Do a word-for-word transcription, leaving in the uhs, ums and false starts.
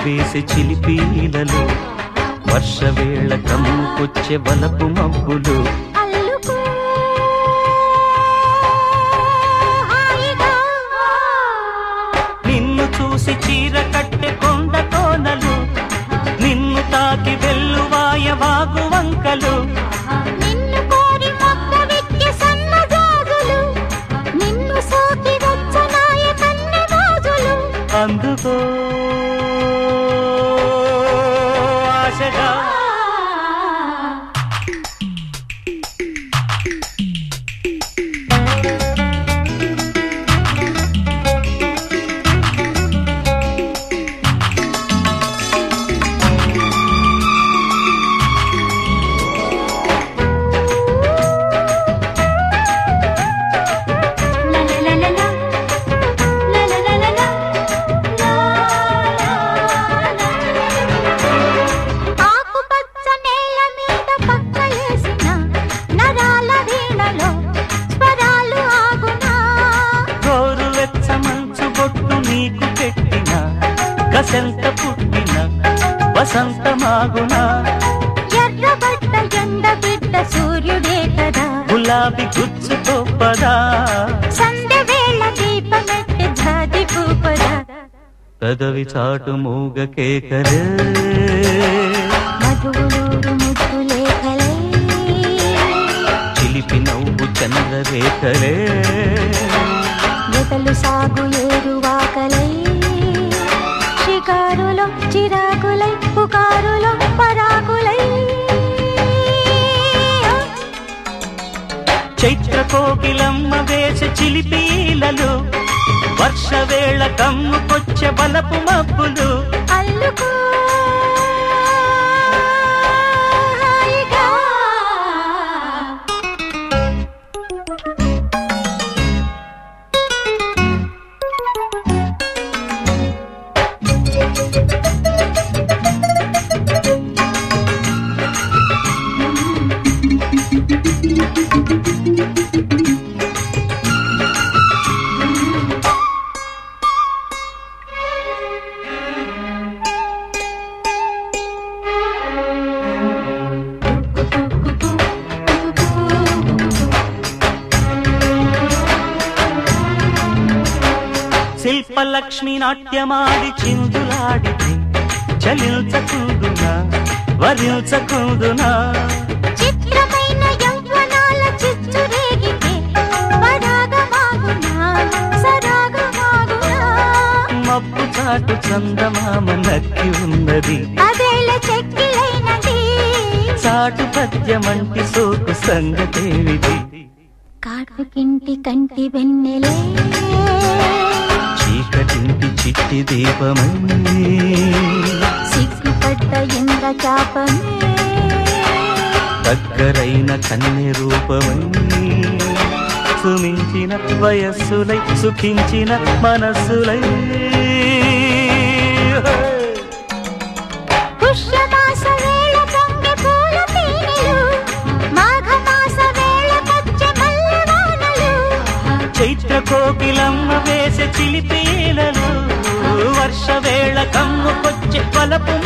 వేసి చిలిపీలలు వర్షవేళ కమ్ముకొచ్చే వలపు మబ్బులు నిన్ను చూసి చీర కట్టె కొండ కోనలు నిన్ను తాకి వెల్లువాయ వాగు వంకలు అందుకో ఆశగా వసంత పుట్టిన వసంతమాగునా ఎర్రబట్ట ఎండ బిడ్డ సూర్యుడే కదా గులాబీ గుచ్చుతో పదా సంధ్య వేళ దీపమెట్టి జాతి పూపదా పెదవి చాటు మూగ కేకలే మధువులూరు ముద్దు లేఖలే చిలిపి నవ్వు చంద్రరేఖలే వెతలు సాగు ఏరువాకలై షికారులో చిరాకులై పుకారులో పరాకులై చైత్ర కోకిలమ్మ వేసే చిలిపీలలు వర్షవేళ కమ్ముకొచ్చే బలపు మబ్బులు అల్లుకో శిల్పలక్ష్మి నాట్యమాడి చిందులాడితే చలించకుందునా వరించకుందునా చిత్రమైన యవ్వనాల చిచ్చురేగితే పరాగమాగునా సరాగమాగునా మబ్బు చాటు చందమామ నక్కి ఉన్నది అదేళ చెక్కిలైనది చాటు పద్యమంటి సోకు సంగతేవిది కాటుకింటి కంటి వెన్నెలే చీకటింటి చిట్టి దీపమై సిగ్గుపడ్డ ఇంద్ర చాపమే దగ్గరైన కన్నె రూపమై సుమించిన వయస్సులై సుఖించిన మనస్సులై పుష్యమాస వేళ పొంగె పూల తేనెలు మాఘమాస వేళ పచ్చ మల్లెవానలు చైత్ర కోకిలమ్మ వేసే చిలిపీలలు వర్షవేళ కమ్ముకొచ్చే పలపు